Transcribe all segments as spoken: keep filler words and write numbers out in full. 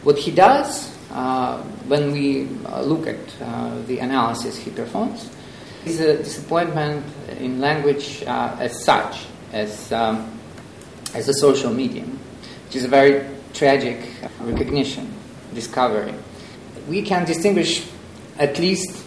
What he does, uh, when we uh, look at uh, the analysis he performs, is a disappointment in language uh, as such, as um, as a social medium, which is a very tragic recognition, discovery. We can distinguish at least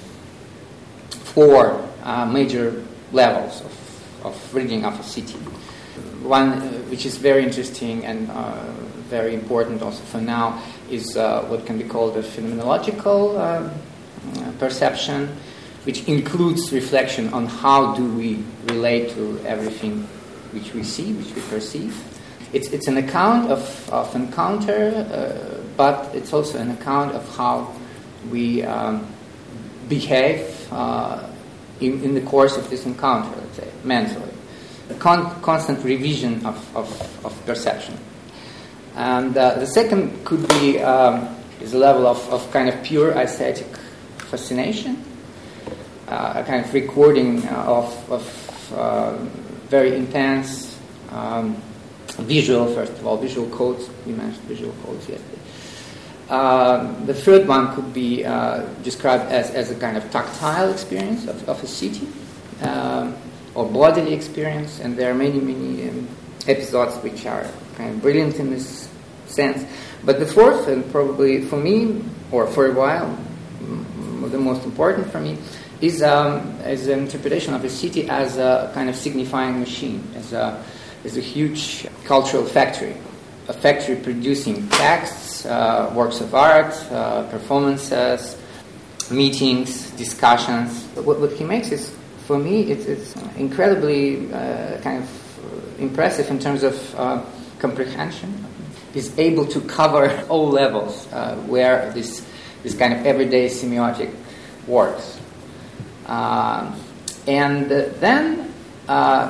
four uh, major levels of, of reading of a city. One, uh, which is very interesting and uh, very important also for now, is uh, what can be called a phenomenological uh, perception, which includes reflection on how do we relate to everything which we see, which we perceive. It's it's an account of, of encounter, uh, but it's also an account of how we um, behave uh, in, in the course of this encounter, let's say, mentally. A con- constant revision of, of, of perception. And uh, the second could be um, is a level of, of kind of pure aesthetic fascination, uh, a kind of recording of, of uh, very intense um, visual, first of all, visual codes. We mentioned visual codes yesterday. Uh, the third one could be uh, described as, as a kind of tactile experience of, of a city, um, or bodily experience, and there are many, many um, episodes which are kind of brilliant in this sense. But the fourth, and probably for me, or for a while, m- the most important for me, is, um, is an interpretation of a city as a kind of signifying machine, as a, as a huge cultural factory, a factory producing texts, uh, works of art, uh, performances, meetings, discussions. What, what he makes is, for me, it's, it's incredibly uh, kind of impressive in terms of uh, comprehension. He's able to cover all levels uh, where this this kind of everyday semiotic works. Uh, and uh, then uh, uh,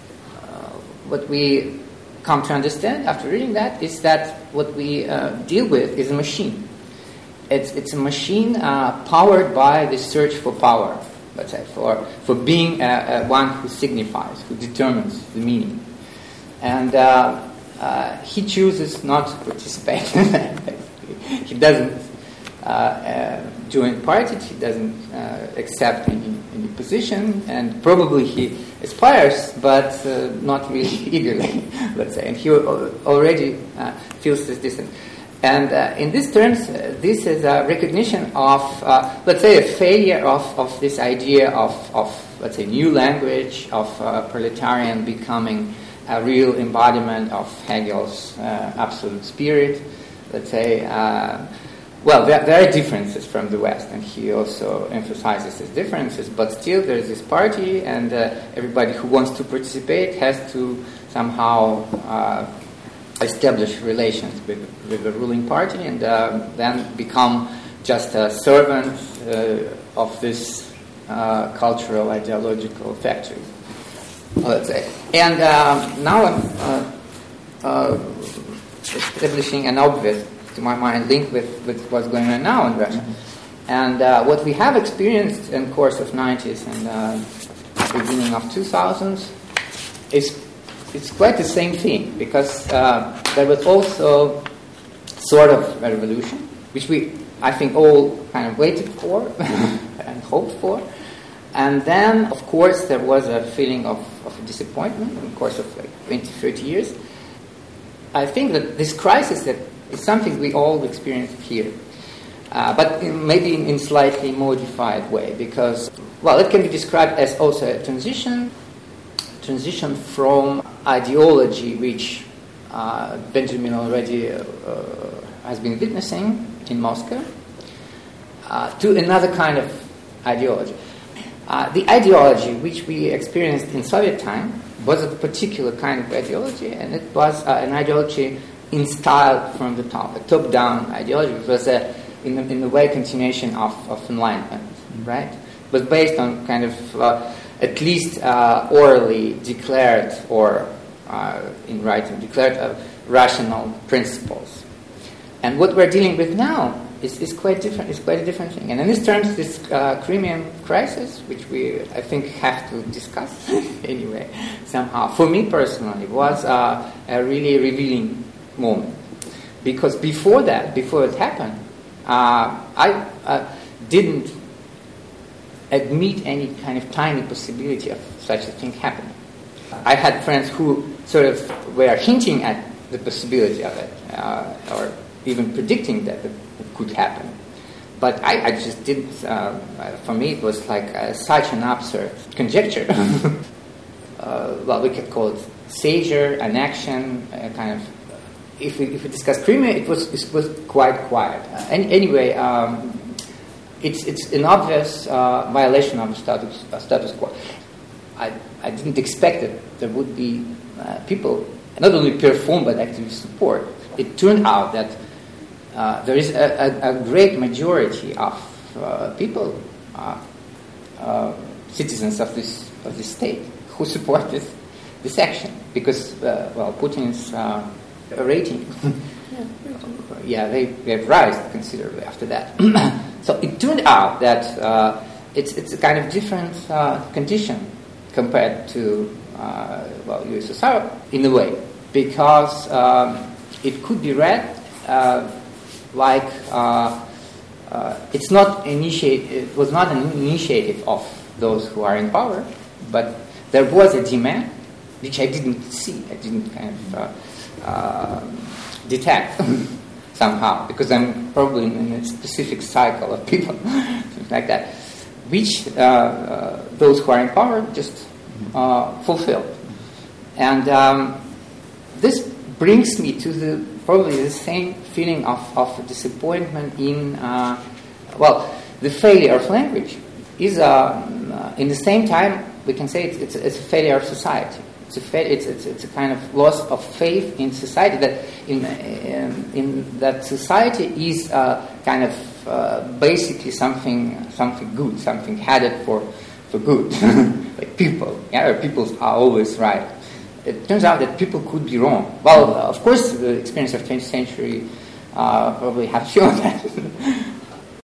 what we come to understand after reading that is that what we uh, deal with is a machine. It's, it's a machine uh, powered by the search for power. Let's say, for, for being a, a one who signifies, who determines the meaning. And uh, uh, he chooses not to participate in that. He doesn't uh, uh, join parties, he doesn't uh, accept any, any position, and probably he aspires, but uh, not really eagerly, let's say. And he already uh, feels this distance. And uh, in these terms, uh, this is a recognition of, uh, let's say, a failure of, of this idea of, of, let's say, new language, of uh, proletarian becoming a real embodiment of Hegel's uh, absolute spirit. Let's say, uh, well, there, there are differences from the West, and he also emphasizes these differences, but still there's this party, and uh, everybody who wants to participate has to somehow Uh, establish relations with, with the ruling party, and uh, then become just a servant uh, of this uh, cultural ideological factory, let's say. And uh, now I'm uh, uh, establishing an obvious, to my mind, link with, with what's going on now in Russia. And uh, what we have experienced in the course of nineties and uh, beginning of two thousands is it's quite the same thing, because uh, there was also sort of a revolution, which we, I think, all kind of waited for and hoped for. And then, of course, there was a feeling of, of disappointment in the course of like twenty, thirty years. I think that this crisis that is something we all experienced here, uh, but in, maybe in, in slightly modified way, because, well, it can be described as also a transition, transition from ideology, which uh, Benjamin already uh, uh, has been witnessing in Moscow, uh, to another kind of ideology. Uh, the ideology which we experienced in Soviet time was a particular kind of ideology, and it was uh, an ideology installed from the top, a top-down ideology. It was a, in, a, in a way, continuation of, of Enlightenment, right? But based on kind of uh, at least uh, orally declared or uh, in writing declared uh, rational principles. And what we're dealing with now is, is quite different. It's quite a different thing. And in these terms, this uh, Crimean crisis, which we I think have to discuss anyway somehow, for me personally, was uh, a really revealing moment, because before that, before it happened, uh, I uh, didn't admit any kind of tiny possibility of such a thing happening. I had friends who sort of were hinting at the possibility of it, uh, or even predicting that it could happen. But I, I just didn't, uh, for me it was like uh, such an absurd conjecture. uh, well, we could call it seizure, an action, uh, kind of. If we, if we discuss Crimea, it was, it was quite quiet. Uh, any, anyway, um, it's, it's an obvious uh, violation of the status, uh, status quo. I, I didn't expect that there would be uh, people not only perform but actually support. It turned out that uh, there is a, a, a great majority of uh, people, uh, uh, citizens of this of this state, who support this this action because uh, well, Putin's uh, rating, yeah, yeah, they they have risen considerably after that. So it turned out that uh, it's it's a kind of different uh, condition compared to uh, well, U S S R in a way, because um, it could be read uh, like uh, uh, it's not initiate. It was not an initiative of those who are in power, but there was a demand which I didn't see. I didn't kind of uh, uh, detect somehow because I'm probably in a specific cycle of people, something like that, which uh, uh, those who are in power just uh, fulfill. And um, this brings me to the probably the same feeling of, of disappointment in, uh, well, the failure of language is, uh, uh, in the same time, we can say it's, it's, it's a failure of society. It's a, fa- it's, it's, it's a kind of loss of faith in society, that in, in, in that society is uh, kind of uh, basically something something good, something headed for, for good, like people. Yeah, people are always right. It turns out that people could be wrong. Well, of course, the experience of twentieth century uh, probably have shown that.